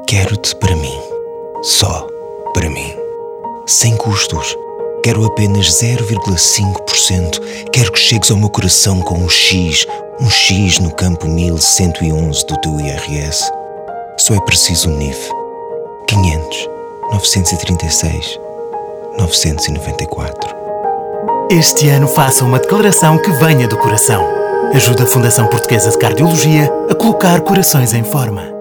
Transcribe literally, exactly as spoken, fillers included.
Quero-te para mim, só para mim, sem custos. Quero apenas zero vírgula cinco por cento. Quero que chegues ao meu coração com um X, um X no campo mil cento e onze do teu I R S. Só é preciso um N I F. quinhentos, novecentos e trinta e seis, novecentos e noventa e quatro. Este ano faça uma declaração que venha do coração. Ajuda a Fundação Portuguesa de Cardiologia a colocar corações em forma.